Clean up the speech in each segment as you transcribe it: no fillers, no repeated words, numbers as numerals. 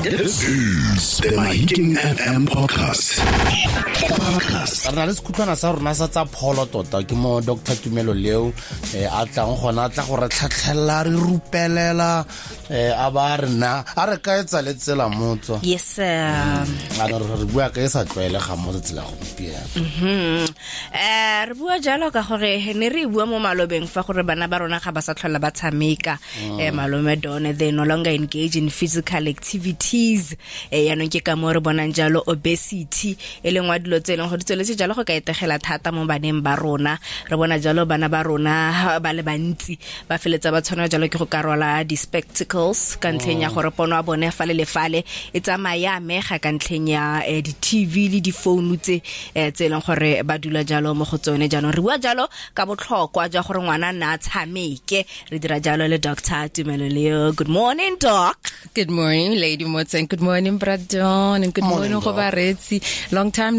This is the Mahiking FM podcast. Rena le sekhutlwana sa rona sa tsa pholo tota ke mo Dr. Tumelo Leo a tlang gona tla gore tlhatlhella re rupelela a ba rena a re ka etsa le tsela motso. Yes sir. Re bua ka sa tlwaele ga mo tsela go pia. Re bua jalo ka gore ne re bua mo malobeng fa gore bana ba rona ga ba sa tlhola ba tshameka malome done they no longer engage in physical activities ya no ke ka mo re bonang jalo obesity elengwa dilo tseleng go ditseletse jalo go ka etegela thata mo baneng ba rona re bona jalo bana ba rona ba le bantsi ba feletsa ba tshwana jalo ke go karola di spectacles ka ntlheng ya gore pono a bone fa le fale e tsamaya mega ka ntlheng ya di TV le di phone tse tseleng gore ba dula jalo mo go tsone jano re bua jalo ka botlhokwa ja gore ngwana na tshameke re dira jalo le Dr. Tumelo Leo. Good morning doc. Good morning Lady Motsen, good morning Bradon, and good morning Gobaretsi. Long time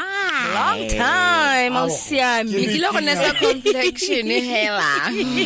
Osiami Ke lo gona sa complexion hela.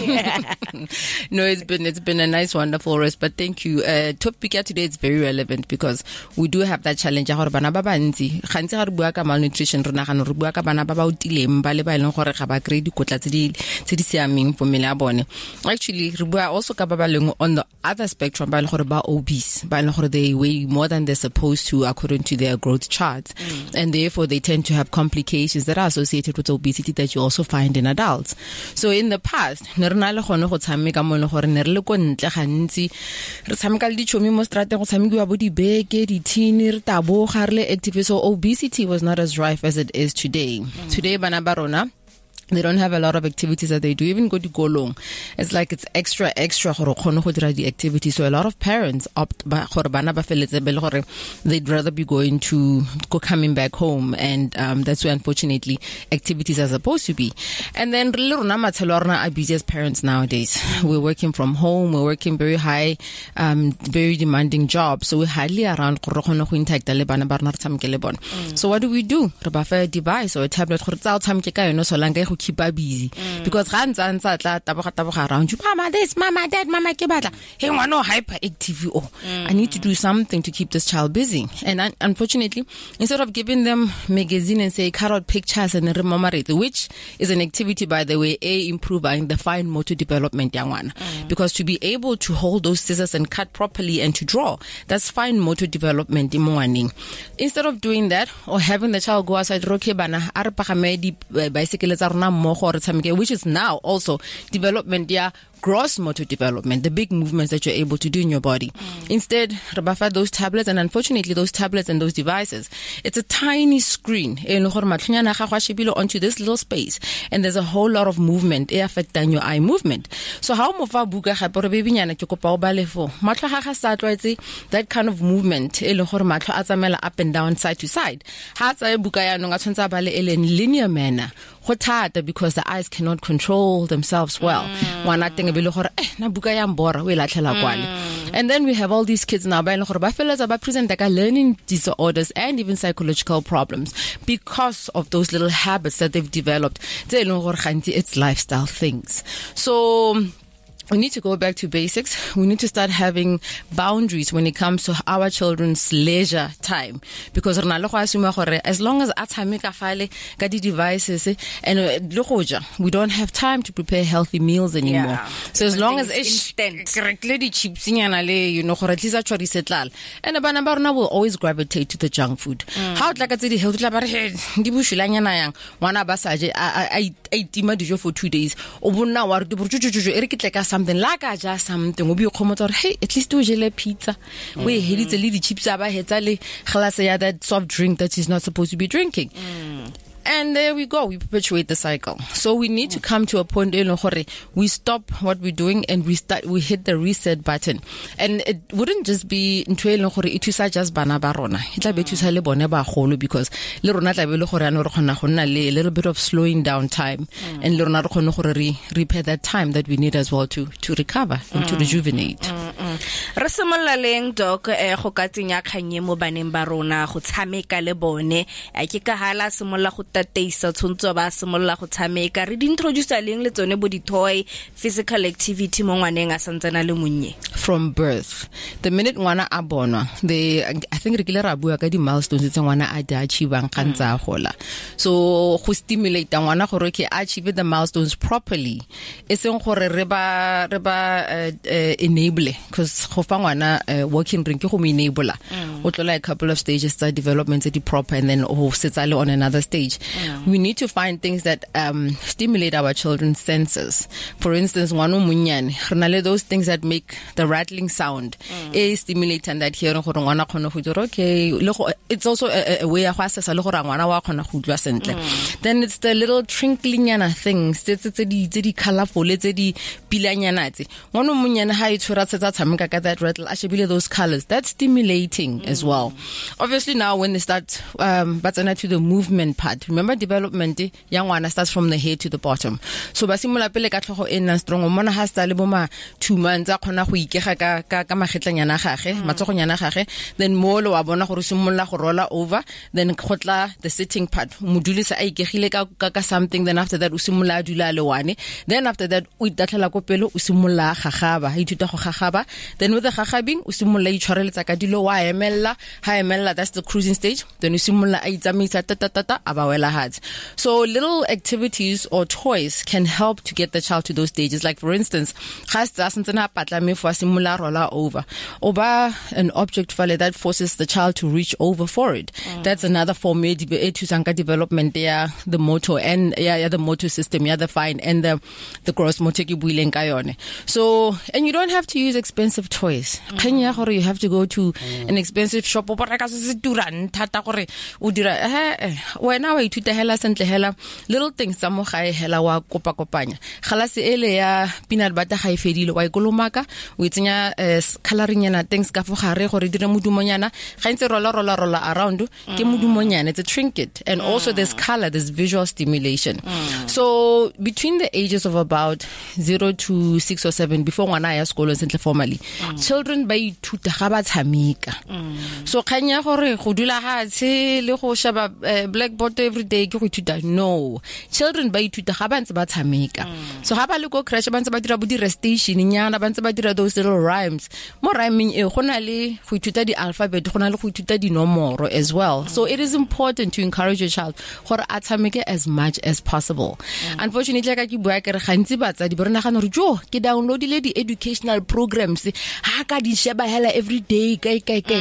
No, it's been a nice wonderful rest, but thank you. Topic today is very relevant because we do have that challenge ya gore bana ba bantsi gantsi ga re bua ka malnutrition rena ga re bua ka bana ba ba utileng ba le ba ileng gore ga ba kry dikotla tse di siameng for mmele ya bone. Actually re bua also ka ba ba leng on the other spectrum ba le gore ba obese ba le gore they weigh more than they're supposed to according to their growth charts, and therefore they tend to have complications that are associated with obesity that you also find in adults. So in the past ne rena le gone go tshameka mo le gore ne re le ko ntle gantsi re tshameka le dichomi mo strateng go tshamekiwa bo di beke di thini re taboga re le active, so obesity was not as rife as it is today. Today bana ba rona they don't have a lot of activities that they do, even go to golong. It's like it's extra gore khone go dira di activities, so a lot of parents opt ba gore bana ba feletse bele gore they'd rather be coming back home, and that's where unfortunately activities are supposed to be. And then rona matshelo rona are busy as parents nowadays. We're working from home, we're working very high very demanding jobs, so we're hardly around gore khone go interact le bana ba rona re tshameke le bona. So what do? Re ba fa a device or a tablet gore tsa o tshameke ka yona so langa keep her busy, because ga ntsa tla taboga around you, mama this, mama that, mama ke batla hey ngwana hyperactive. I need to do something to keep this child busy. And unfortunately, instead of giving them magazine and say carrot pictures and rememorate, which is an activity by the way improving the fine motor development young one, because to be able to hold those scissors and cut properly and to draw, that's fine motor development in morning. Instead of doing that or having the child go outside bana are bicycle which is now also development gross motor development, the big movements that you're able to do in your body. Instead, Rabafa those tablets, and unfortunately those tablets and those devices, it's a tiny screen onto this little space, and there's a whole lot of movement affecting your eye movement. So how mofa buka that kind of movement up and down, side to side, linear manner, because the eyes cannot control themselves well. And then we have all these kids now present learning disorders and even psychological problems because of those little habits that they've developed. It's lifestyle things. So we need to go back to basics. We need to start having boundaries when it comes to our children's leisure time, because as long as devices and we don't have time to prepare healthy meals anymore. Yeah. So as long as instant, and the will always gravitate to the junk food. How for 2 days something like I just something will be a hey, at least do a pizza. We hit it a little chips that soft drink that is not supposed to be drinking. And there we go, we perpetuate the cycle. So we need to come to a point we stop what we're doing and we hit the reset button. And it wouldn't just be just bana barona. It'll be to bone ba holo, because a little bit of slowing down time and repair that time that we need as well to recover and to rejuvenate. Re simolola leng doc go ka tsenya kganye mo baneng ba rona go tshameka le bone ke ka hala simolola go tateisa tshontsho ba simolola go tshameka re di introduce leng le tsone bo di toy physical activity mo ngwaneng a santsana le monnye from birth. The minute ngwana a bonwa, I think re kile ra bua ka di milestones tse ngwana a di achievang ka ntse a gola. So go stimulate ngwana gore ke achieve the milestones properly. Eseng gore re ba enable because go fa ngwana working ring ke go mo enable. O tlola a couple of stages tsa development tse di proper and then o setsa le on another stage. We need to find things that stimulate our children's senses. For instance, ngwana munyane re na le those things that make the rattling sound. Stimulating that hearing gore ngwana khona go dira okay. It's also a way ya go assessa le gore ngwana wa khona go utlwa sentle. Then it's the little trinkling things tse di colorful tse di pilanyana tse. Ngwana munyane ha e tshwara tsa tshameka ka that rattle a shebile those colors. That's stimulating as well. Obviously now when they start batsana to the movement part. Remember development ya ngwana starts from the head to the bottom. So ba simula pele ka tlhogo ena strong mona ha sta le boma 2 months a khona go ikega ka magetlanyana gage matsogonyana gage then mo lo wa bona gore simolola go rolla over then khotla the sitting part modulisa a ikegile ka something then after that o simolola dula le one then after that o itatlela go pele o simolola gagaba ha ithuta go gagaba then with the gagabing o simolola itshwareletsa ka dilo wa emella that's the cruising stage then o simolola a itsamisa tata abawela hat. So little activities or toys can help to get the child to those stages. Like for instance roller over oba an object fale that forces the child to reach over for it. That's another form to sanka development there, the motor and the motor system, the fine and the gross motor ki buileng ka yone. So and you don't have to use expensive toys. You have to go to an expensive shop little things sa mo gae hela wa kopakopanya galase ele ya peanut butter ga e fedile wa ikolomaka o itsenya coloring yana things ka fo gare gore dire modumonyana ga ntse rolla around ke modumonyana. It's a trinket and also there's color, there's visual stimulation. So between the ages of about 0 to 6 or 7 before ngwana ya sekolo sentle formally children ba ithuta ga ba tshameka. So khanya gore go dula ha tse le go shaba blackboard every day ke go ithuta no, children ba ithuta ga ba ntse ba tshameka. So ha ba le go crash ba ntse ba dira bo di restation nyana ba ntse ba dira those little rhymes mo rhyming go na le go ithuta di alphabet go na le go ithuta di nomoro as well. So it is important to encourage your child gore a tshameke as much as possible. Unfortunately ka ke bua ke re gantsi batsa di borena gana re jo ke downloadile di educational programs ha ka di sheba hela every day kai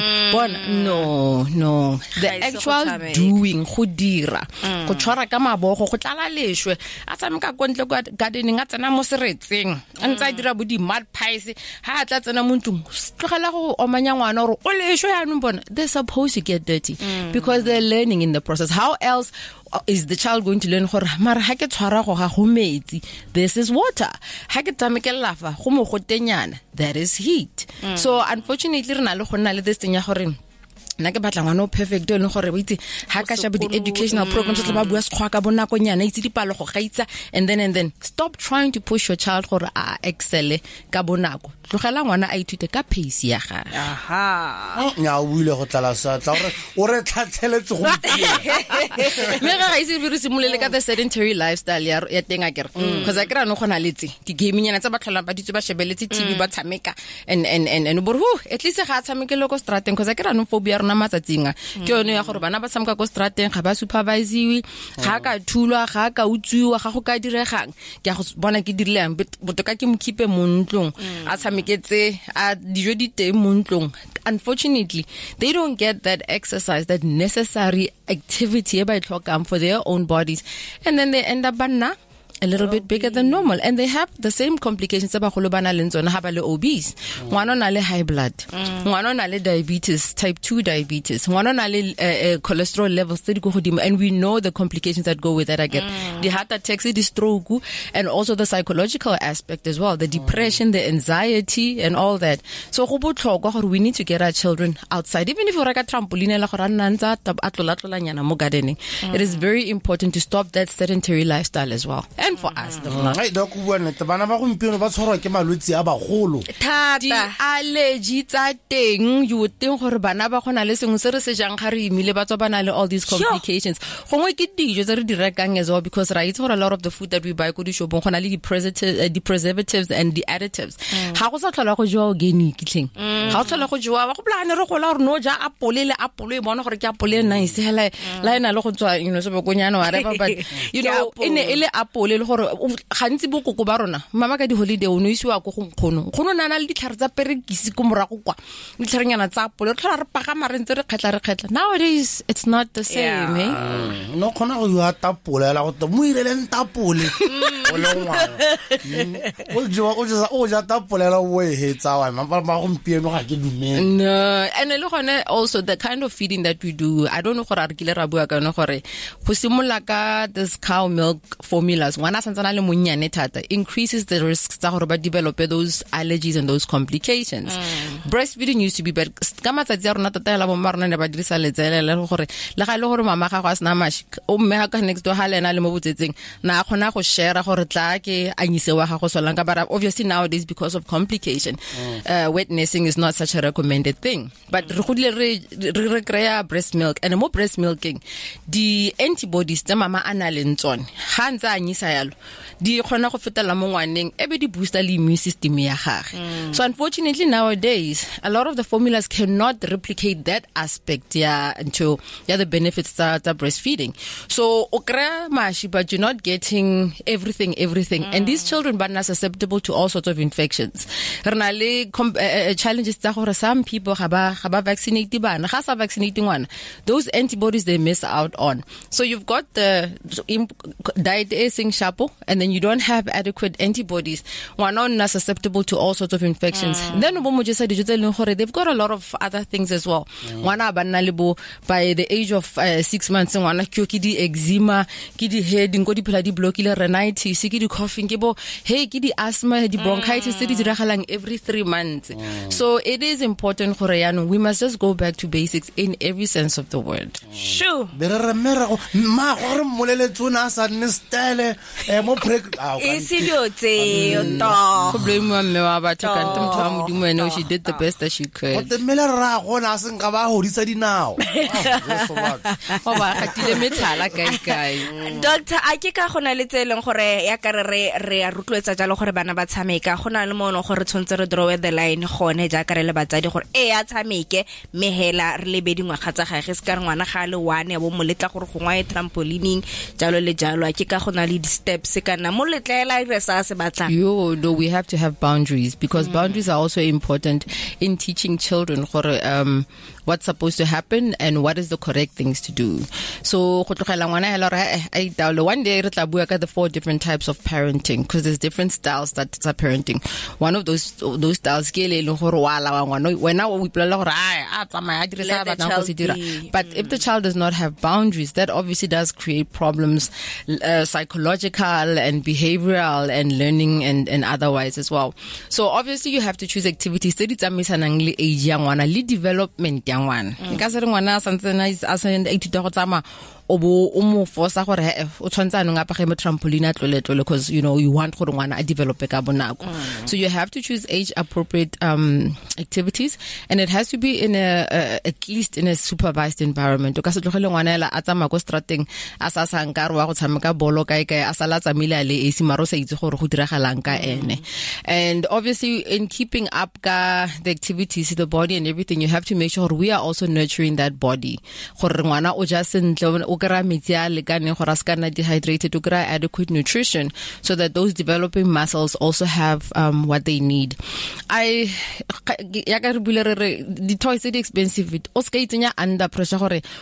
no the actual doing go dira go tshwara ka mabogo go tlala leshwe a tsameka kontle kwa gardening a tsena mo seretseng a ntse a dira bo di mud pies ha a tla tsena mo ntlong tlogela go omanya ngwana gore o leshwe ya bona. They're supposed to get dirty because they're learning in the process. How else is the child going to learn gore mara ha ke tshwara go ga go metsi, this is water, ha ke tsamekela fa go mo gotenyana, that is heat. So unfortunately re na le go nna le this thing ya gore nna ke batla ngwana o perfect le gore ba itse ha ka shaba di educational programs tla ba bua sekgwa ka bonako nyana itse dipalo go gaitsa and then stop trying to push your child gore a excel ka bonako. Tlogela ngwana a ithute ka pace ya ga nya o buile go tlala sa tla gore o re tlhatlheletse go me ga ise re simolele ka the sedentary lifestyle ya tenga kere because a kra no gona letse di gaming yana tsa ba tlhola ba ditse ba shebeletse TV ba tshameka and bo at least ga tshamekele go strateng because a kra no phobia rena matsatsing ke yone ya gore bana ba tshameka go strateng ga ba superviseiwe ga ka thulwa ga ka utsiwa ga go ka diregang ke go bona ke dirileng botoka ke mkipe mo ntlong a tshameketse a dijo di teng mo ntlong. Unfortunately they don't get that exercise, that necessary activity by for their own bodies, and then they end up a little bit bigger than normal, and they have the same complications tsa bagolo bana le tsona ha ba le obese. Ngwana na le high blood, ngwana na le diabetes, type 2 diabetes, ngwana na le cholesterol levels tse di go godimo, and we know the complications that go with that again. The heart attacks, the stroke, and also the psychological aspect as well, the depression, the anxiety and all that. So go botlhokwa gore we need to get our children outside, even if you reka trampoline la gore nna ntsa atlola nyana mo gardening. It is very important to stop that sedentary lifestyle as well. and for us. Ai doc bua nnete bana ba gompieno ba tshwarwa ke malwetse a bagolo. Di allergy tsa teng you would think gore bana ba gona le sengwe se re se jang ga re imile ba tswa bana le all these complications. Gongwe ke dijo tse re di rekang as well, because right for a lot of the food that we buy go di shopong gona le the preservatives and the additives. Ha go sa tlhola go jwa organic tleng. Ha go tlhola go jwa ba go plane re gola gore no ja apole le apole e bona gore ke apole nice hela la ena le go tswa so be konyana whatever, but ile apole le gore gantsi bo koko ba rona mama ka di holiday o no isiwa go nkgono nana le ditlhare tsa perekisi go morago kwa ditlharenyana tsa apole re tlhola re pagama re ntse re kgetla. Nowadays it's not the same. No khona go ya tapole la go mo irele tapole o le ngwana o ja tapole la o e hetsa wa mama ba gompieno ga ke dumela. No, and le gone also the kind of feeding that we do, I don't know gore a re kile ra bua ka no gore go simolla ka this cow milk formulas ngwana santsana le monnyane thata increases the risks tsa gore ba develop those allergies and those complications. Breastfeeding used to be bad ka matsatsi a rona tota la bo marona ne ba dirisa letsele le gore le ga le gore mama ga go a sna mash o mme ha ka next door ha lena le mo botsetseng na khona go share gore tla ke anyise wa ga go solang ka, but obviously nowadays because of complication wet nursing is not such a recommended thing. But re godile re kry breast milk, and mo breast milking the antibodies tsa mama ana le ntsone ha ntse anyisa yalo di khona go fetela mo ngwaneng ebe di booster le immune system ya gage. So unfortunately nowadays a lot of the formulas cannot replicate that aspect into the benefits that breastfeeding. So okra mashi, but you're not getting everything and these children are susceptible to all sorts of infections. Renale challenges tsa gore some people ga ba vaccinate bana ga sa vaccinating one, those antibodies they miss out on. So you've got the diet sing shapo, and then you don't have adequate antibodies. One are susceptible to all sorts of infections. Then they've got a lot of other things as well. By the age of 6 months, one di eczema, ki di head, ngodi pela di blockile rhinitis, ki di coughing, ki di asthma, di bronchitis, di diragalang every 3 months. So it is important we must just go back to basics in every sense of the word. Sure. She did the best that she could. Doctor, a ke ka gona le tseleng gore ya ka re a rutloetsa jalo gore bana ba tshameka gona le mono gore tshwantse re draw the line gone ja ka re le batsadi gore ya tshameke mehela re le bedingwa kgatsa gage se ka re ngwana ga le one ya bo moletla gore go ngwa trampolining jalo le jalo a ke ka gona le di steps kana mo letlela re sa se batla. No, we have to have boundaries, because boundaries are also important in teaching children what's supposed to happen and what is the correct things to do. So one day the 4 different types of parenting, because there's different styles that are parenting. One of those styles but if the child does not have boundaries, that obviously does create problems, psychological and behavioral and learning and otherwise as well. So obviously you have to choose activities that age development omo forsa gore o tshwantsa no ngapa ge mo trampoline atlole because you want gore ngwana a develop ka bonako. So you have to choose age appropriate activities, and it has to be in at least in a supervised environment. O ka se tlogele ngwana ela a tsama go strateng a sa sankare wa go tshameka bolo kae a sala tsamile le esi maro sa itse gore go diragalang ka ene. And obviously in keeping up ka the activities, the body and everything, you have to make sure we are also nurturing that body. Gore ngwana o ja sentle dehydrated, adequate nutrition, so that those developing muscles also have what they need. The toys are expensive. Under pressure,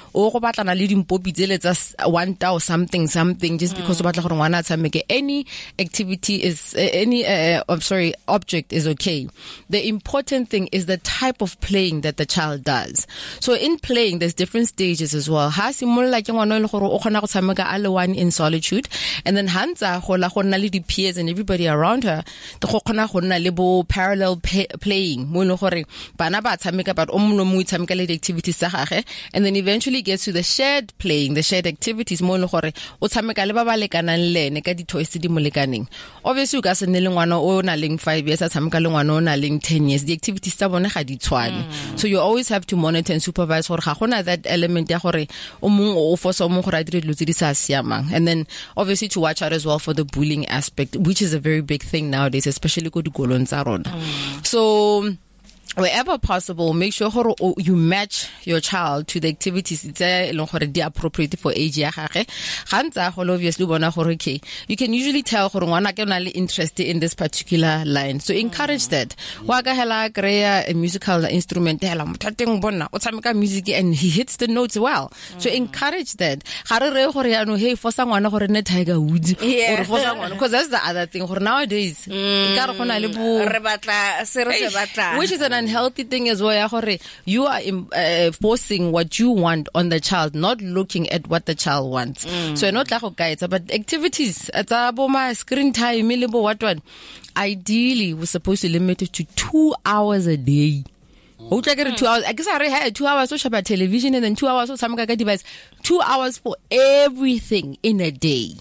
something just because any activity is object is okay. The important thing is the type of playing that the child does. So in playing, there's different stages as well. ngwana le gore o khona go tshameka a le one in solitude, and then hantsa go la go nna le di peers and everybody around her the go khona go nna le bo parallel playing mo le gore bana ba tshameka but o mongwe mo tshameka le activities tsa gage, and then eventually gets to the shared playing, the shared activities mo le gore o tshameka le ba ba lekanang le ene ka di toys di mo lekaneng. Obviously o ka se nne le ngwana o na leng 5 years a tshameka le ngwana o na leng 10 years, the activities tsa bone ga di tshwane. So you always have to monitor and supervise gore ga gona that element ya gore o mong o force o mong gore a dire dilo tse di sa siamang, and then obviously to watch out as well for the bullying aspect, which is a very big thing nowadays, especially go dikolong tsa rona. So wherever possible, make sure you match your child to the activities that are appropriate for age ya gage. Gantsa go obviously bona gore okay, you can usually tell gore ngwana ke na le interest in this particular line, so encourage that. Wa ka hela kreya a musical instrument hela mothateng bona o tshameka music and he hits the notes well, so encourage that. Ga re re gore ya no hey forsa ngwana gore ne Tiger Woods or forsa ngwana, because that's the other thing gore nowadays ka re gona le bo re batla se re se batla, which is an unhealthy thing as well. You are forcing what you want on the child, not looking at what the child wants. So not like guys, but activities at my screen time, ideally we're supposed to limit it to 2 hours a day. 2 hours. I guess I had 2 hours to about television and then 2 hours to some device. 2 hours for everything in a day.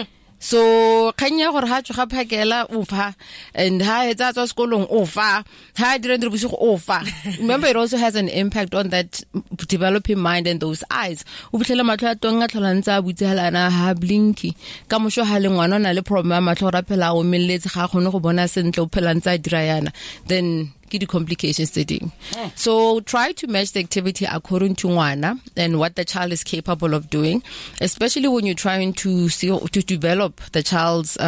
So kanya gore ha tsoga phakela o fa, and ha etsa tswa sekolong o fa, ha dire ndre bosigo o fa. Remember, it also has an impact on that developing mind and those eyes. O butlela matlho a tonga tlholantsa butselana ha blinky ka mosho ha le ngwana na le problem matlho ra phela o melletse ga gone go bona sentle o phelantsa dira yana, then get the complications setting. So try to match the activity according to ngwana and what the child is capable of doing, especially when you're trying to develop the child's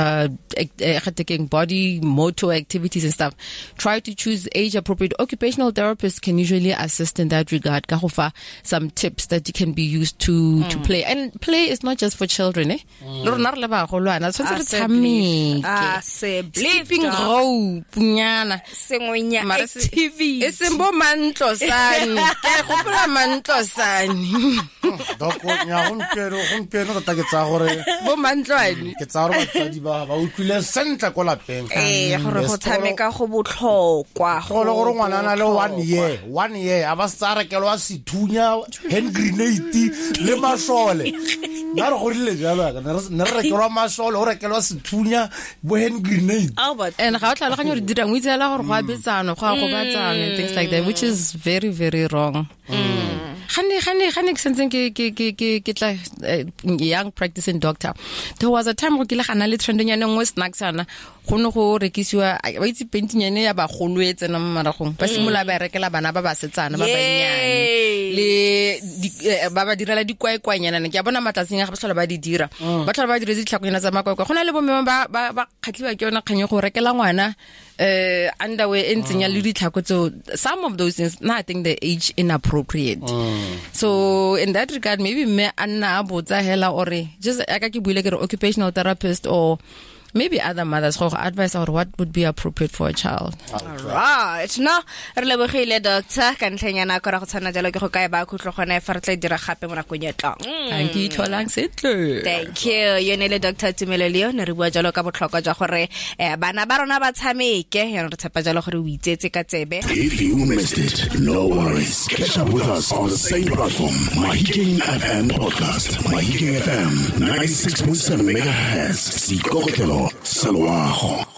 body, motor activities and stuff. Try to choose age appropriate. Occupational therapists can usually assist in that regard. Ka offer some tips that can be used to play. And play is not just for children, eh? Sleeping row, punyana. TV. Esembo mantlosane. Ke gopola mantlosane. Doko nya gompieno ta ke tsa gore bo mantlwane. Ke tsa gore batsadi ba utlwile sentle ko lapeng. Gore go tshameka go botlhokwa. Go le gore ngwana na le 1 year a ba sa rekelwa sethunya hand grenade le masole. Na re go rile jalo ka ne re rekelwa masole o rekelwa sethunya bo hand grenade. And ga o tlhaloganya re dira ngwitse la gore go a betsana go a go batsana and things like that, which is very, very wrong. Young practicing doctor, there was a time go kile gana le trend nyane ngwe snacks ana go no go rekisiwa ba itse painting nyane ya ba golo e tsena mo maragong ba simola ba rekela bana ba ba setsana ba banyane le ba ba direla dikwaekwanyana ke a bona matlatsing ga ba tlhola ba di dira ba tlhola ba dire ditlhakonyana tsa makwaekwa gona le bo mme ba khatliwa ke yona kganye go rekela ngwana underwear entsenya le ditlhako tso. Some of those things, I think the age inappropriate. So in that regard, maybe me anna abotsa hela or just aka ke buile ke occupational therapist or maybe other mothers go advise or what would be appropriate for a child. Right. No, re lebogile doctor ka ntlhenyana go ra go tshwana jalo ke go kae ba khutlo gone fa re tla dira gape mo nakong ya tlang. Thank you tlholang setlo. Thank you. Yone Dr. Tumelo Leo ne re bua jalo ka botlhokwa jwa gore bana ba rona ba tshameke ya re tshepa jalo gore o itsetse ka tsebe. If you missed it, no worries. Catch up with us on the same platform, Mahikeng FM podcast. Mahikeng FM 96.7 MHz. Sikokelo Salwago.